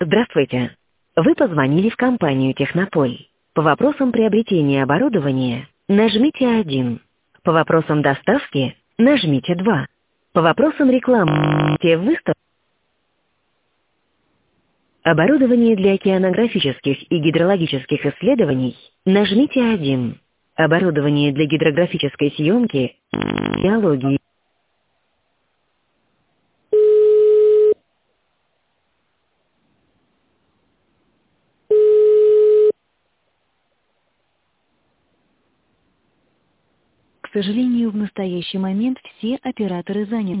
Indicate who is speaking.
Speaker 1: Здравствуйте. Вы позвонили в компанию «Технополь». По вопросам приобретения оборудования нажмите 1. По вопросам доставки нажмите 2. По вопросам рекламы выставки. Оборудование для океанографических и гидрологических исследований нажмите 1. Оборудование для гидрографической съемки, геологии. К сожалению, в настоящий момент все операторы заняты.